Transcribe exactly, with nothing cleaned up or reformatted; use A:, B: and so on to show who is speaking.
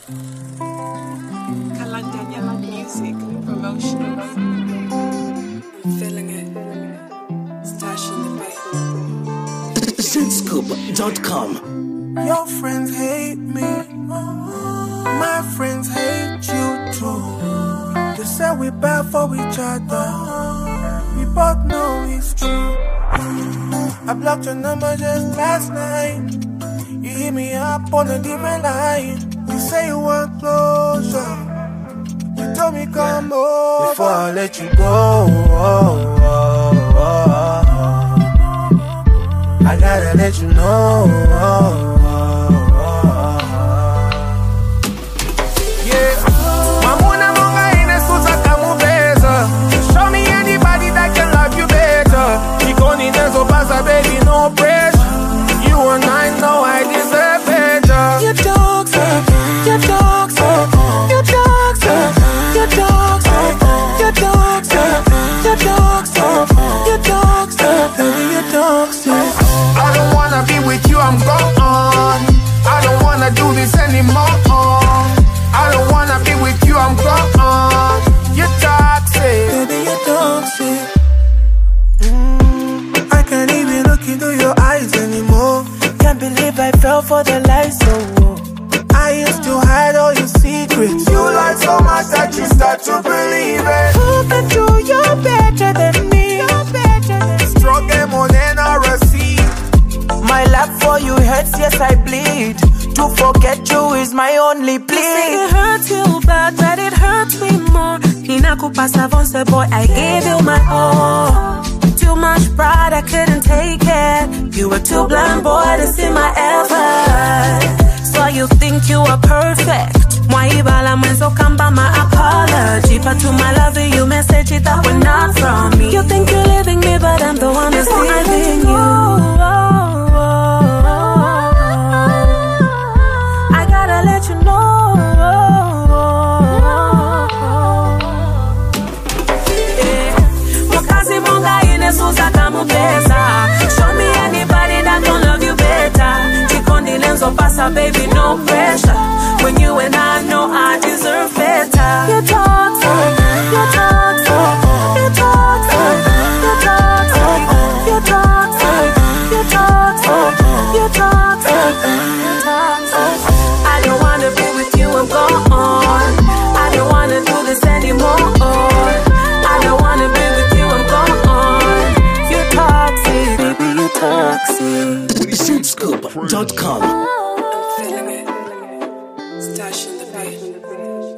A: Kalandanya music promotional. I'm feeling it. Stash in the bay.
B: Zscoop dot com.
C: Your friends hate me. My friends hate you too. They say we're bad for each other. We both know it's true. I blocked your number just last night. You hit me up on a different line. You say you want closure. You told me come over before I let you go. Oh, oh, oh, oh. I gotta let you know. Oh, oh, oh. Yeah, Mamuna Monga ine suza kamubeza. Show me anybody that can love you better. Nikoni nezo pasa baby, no pressure. You and I know I deserve better. You toxic, you toxic, you toxic, you toxic, you toxic, you toxic, you toxic, baby, you toxic. I don't wanna be with you, I'm gone. I don't wanna do this anymore. I don't wanna be with you, I'm gone. You're toxic, baby, you're toxic. Mm, I can't even look into your eyes anymore.
D: Can't believe I fell for the lies, so
C: I used to hide all your secrets. You lied so much that you start to believe it.
D: prove that you, you're better than me. You're better than me.
C: Stronger more than I receive.
D: My love for you hurts, yes I bleed. To forget you is my only plea.
E: It hurts you bad, but it hurts me more. Ninakupa savance, boy, I gave you my all. Too much pride, I couldn't take it. You were too blind, boy, to see my effort. So you think you are perfect. Mwaibala mwenzo kamba my apology. But to my lover, you message it that were not from me. You think you're leaving me, but I'm the one who's leaving you. I gotta let you know. Show me anybody that gon' love you better. Chikondi lenzo pasa, baby, no pressure. When you and I know I deserve better. You're toxic, you're toxic, you're toxic, you're toxic, you're toxic, you're toxic, you're toxic, you're toxic. I don't wanna be with you, I'm gone. I don't wanna do this anymore. I don't wanna be with you, I'm gone. Toxic, baby, you're toxic.
B: Zscoop dot com.
A: I'm feeling it. Stash in the bay.